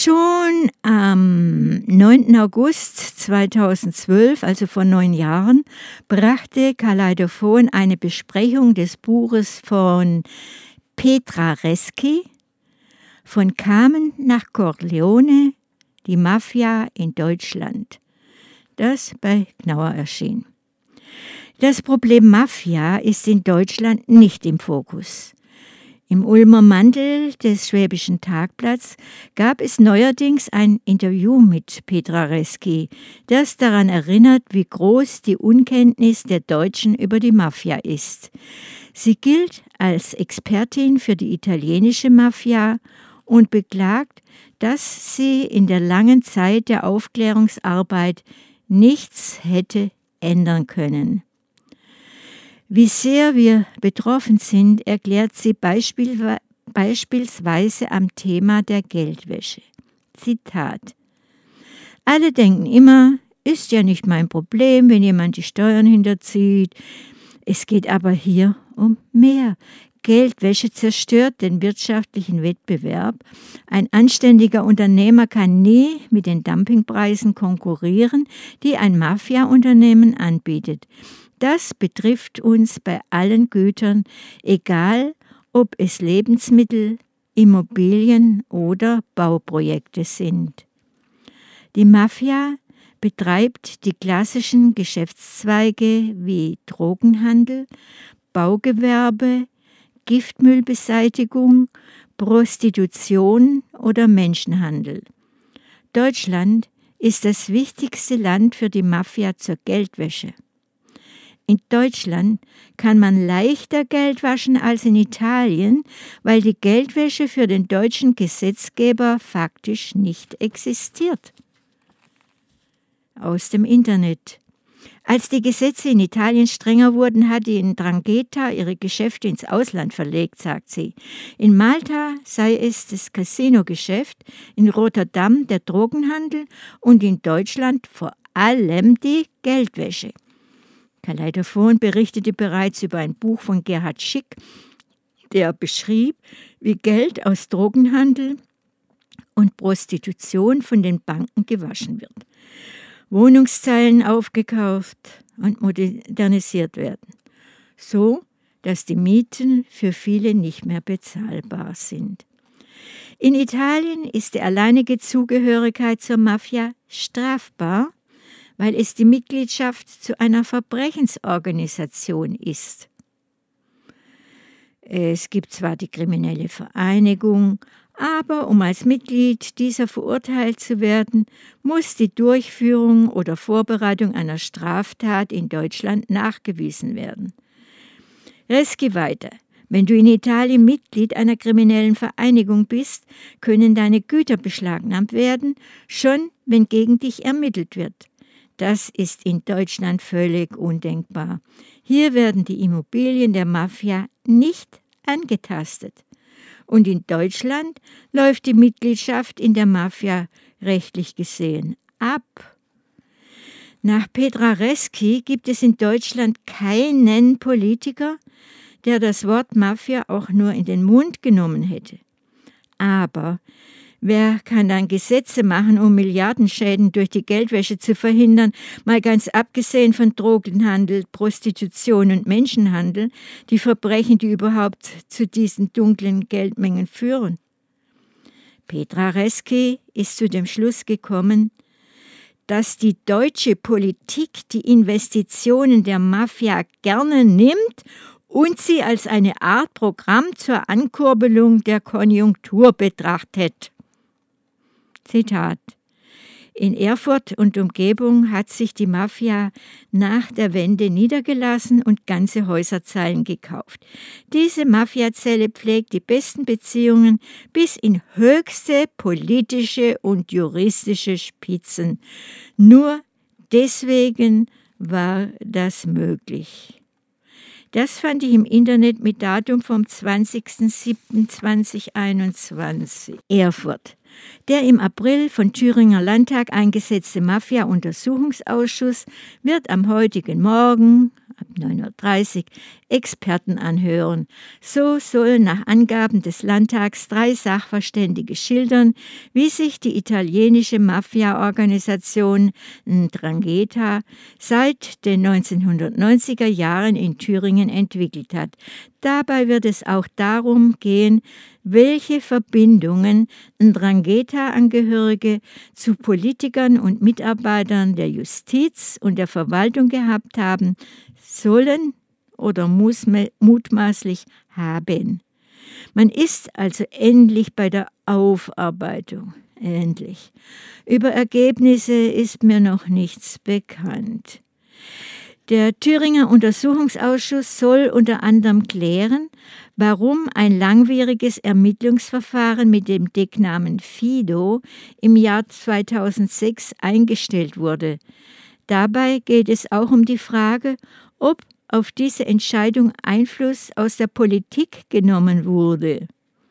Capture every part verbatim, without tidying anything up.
Schon am neunten August zweitausendzwölf, also vor neun Jahren, brachte Kaleidophon eine Besprechung des Buches von Petra Reski, Von Carmen nach Corleone, die Mafia in Deutschland, das bei Knauer erschien. Das Problem Mafia ist in Deutschland nicht im Fokus. Im Ulmer Mantel des Schwäbischen Tagblatts gab es neuerdings ein Interview mit Petra Reski, das daran erinnert, wie groß die Unkenntnis der Deutschen über die Mafia ist. Sie gilt als Expertin für die italienische Mafia und beklagt, dass sie in der langen Zeit der Aufklärungsarbeit nichts hätte ändern können. Wie sehr wir betroffen sind, erklärt sie beispiel, beispielsweise am Thema der Geldwäsche. Zitat: Alle denken immer, ist ja nicht mein Problem, wenn jemand die Steuern hinterzieht. Es geht aber hier um mehr. Geldwäsche zerstört den wirtschaftlichen Wettbewerb. Ein anständiger Unternehmer kann nie mit den Dumpingpreisen konkurrieren, die ein Mafia-Unternehmen anbietet. Das betrifft uns bei allen Gütern, egal ob es Lebensmittel, Immobilien oder Bauprojekte sind. Die Mafia betreibt die klassischen Geschäftszweige wie Drogenhandel, Baugewerbe, Giftmüllbeseitigung, Prostitution oder Menschenhandel. Deutschland ist das wichtigste Land für die Mafia zur Geldwäsche. In Deutschland kann man leichter Geld waschen als in Italien, weil die Geldwäsche für den deutschen Gesetzgeber faktisch nicht existiert. Aus dem Internet. Als die Gesetze in Italien strenger wurden, hat die Ndrangheta ihre Geschäfte ins Ausland verlegt, sagt sie. In Malta sei es das Casino-Geschäft, in Rotterdam der Drogenhandel und in Deutschland vor allem die Geldwäsche. Kaleidophon berichtete bereits über ein Buch von Gerhard Schick, der beschrieb, wie Geld aus Drogenhandel und Prostitution von den Banken gewaschen wird, Wohnungsteilen aufgekauft und modernisiert werden, so dass die Mieten für viele nicht mehr bezahlbar sind. In Italien ist die alleinige Zugehörigkeit zur Mafia strafbar, weil es die Mitgliedschaft zu einer Verbrechensorganisation ist. Es gibt zwar die kriminelle Vereinigung, aber um als Mitglied dieser verurteilt zu werden, muss die Durchführung oder Vorbereitung einer Straftat in Deutschland nachgewiesen werden. Reski weiter. Wenn du in Italien Mitglied einer kriminellen Vereinigung bist, können deine Güter beschlagnahmt werden, schon wenn gegen dich ermittelt wird. Das ist in Deutschland völlig undenkbar. Hier werden die Immobilien der Mafia nicht angetastet. Und in Deutschland läuft die Mitgliedschaft in der Mafia rechtlich gesehen ab. Nach Petra Reski gibt es in Deutschland keinen Politiker, der das Wort Mafia auch nur in den Mund genommen hätte. Aber wer kann dann Gesetze machen, um Milliardenschäden durch die Geldwäsche zu verhindern, mal ganz abgesehen von Drogenhandel, Prostitution und Menschenhandel, die Verbrechen, die überhaupt zu diesen dunklen Geldmengen führen? Petra Reski ist zu dem Schluss gekommen, dass die deutsche Politik die Investitionen der Mafia gerne nimmt und sie als eine Art Programm zur Ankurbelung der Konjunktur betrachtet. Zitat: In Erfurt und Umgebung hat sich die Mafia nach der Wende niedergelassen und ganze Häuserzeilen gekauft. Diese Mafiazelle pflegt die besten Beziehungen bis in höchste politische und juristische Spitzen. Nur deswegen war das möglich. Das fand ich im Internet mit Datum vom zwanzigsten siebten zweitausendeinundzwanzig. Erfurt. Der im April von Thüringer Landtag eingesetzte Mafia-Untersuchungsausschuss wird am heutigen Morgen ab neun Uhr dreißig Experten anhören. So sollen nach Angaben des Landtags drei Sachverständige schildern, wie sich die italienische Mafia-Organisation Ndrangheta seit den neunzehnhundertneunziger Jahren in Thüringen entwickelt hat. Dabei wird es auch darum gehen, welche Verbindungen Ndrangheta-Angehörige zu Politikern und Mitarbeitern der Justiz und der Verwaltung gehabt haben sollen oder muss mutmaßlich haben. Man ist also endlich bei der Aufarbeitung. Endlich. Über Ergebnisse ist mir noch nichts bekannt. Der Thüringer Untersuchungsausschuss soll unter anderem klären, warum ein langwieriges Ermittlungsverfahren mit dem Decknamen Fido im Jahr zweitausendsechs eingestellt wurde. Dabei geht es auch um die Frage, ob auf diese Entscheidung Einfluss aus der Politik genommen wurde.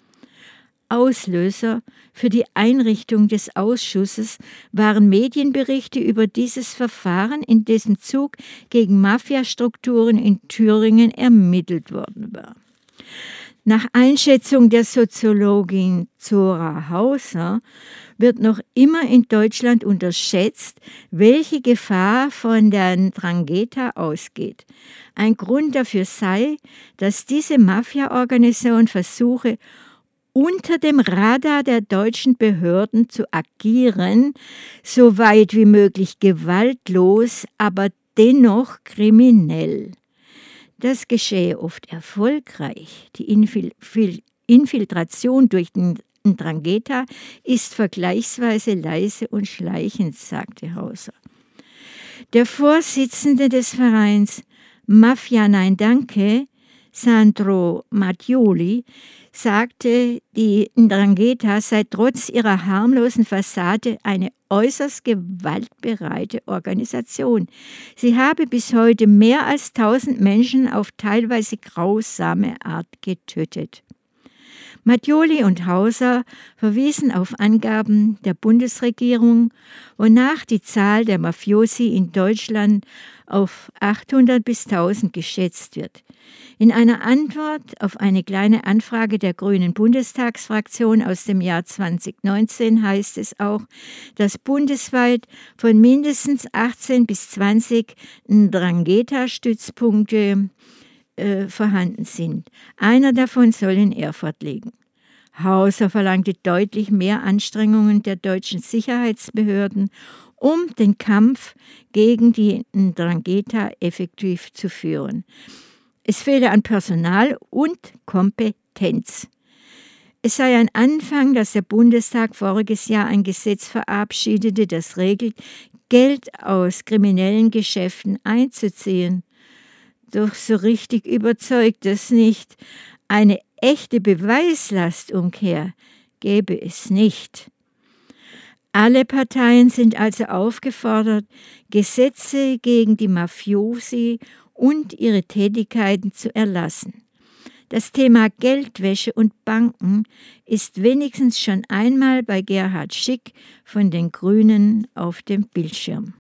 Auslöser für die Einrichtung des Ausschusses waren Medienberichte über dieses Verfahren, in dessen Zug gegen Mafiastrukturen in Thüringen ermittelt worden war. Nach Einschätzung der Soziologin Zora Hauser wird noch immer in Deutschland unterschätzt, welche Gefahr von der Ndrangheta ausgeht. Ein Grund dafür sei, dass diese Mafia-Organisation versuche, unter dem Radar der deutschen Behörden zu agieren, so weit wie möglich gewaltlos, aber dennoch kriminell. Das geschehe oft erfolgreich. Die Infil- Infiltration durch den Ndrangheta ist vergleichsweise leise und schleichend, sagte Hauser. Der Vorsitzende des Vereins Mafia Nein Danke, Sandro Mattioli, sagte, die Ndrangheta sei trotz ihrer harmlosen Fassade eine äußerst gewaltbereite Organisation. Sie habe bis heute mehr als tausend Menschen auf teilweise grausame Art getötet. Mattioli und Hauser verwiesen auf Angaben der Bundesregierung, wonach die Zahl der Mafiosi in Deutschland auf achthundert bis tausend geschätzt wird. In einer Antwort auf eine kleine Anfrage der Grünen Bundestagsfraktion aus dem Jahr zweitausendneunzehn heißt es auch, dass bundesweit von mindestens achtzehn bis zwanzig Ndrangheta-Stützpunkte äh, vorhanden sind. Einer davon soll in Erfurt liegen. Hauser verlangte deutlich mehr Anstrengungen der deutschen Sicherheitsbehörden, um den Kampf gegen die Ndrangheta effektiv zu führen. Es fehle an Personal und Kompetenz. Es sei ein Anfang, dass der Bundestag voriges Jahr ein Gesetz verabschiedete, das regelt, Geld aus kriminellen Geschäften einzuziehen. Doch so richtig überzeugt es nicht. Eine echte Beweislastumkehr gäbe es nicht. Alle Parteien sind also aufgefordert, Gesetze gegen die Mafiosi und ihre Tätigkeiten zu erlassen. Das Thema Geldwäsche und Banken ist wenigstens schon einmal bei Gerhard Schick von den Grünen auf dem Bildschirm.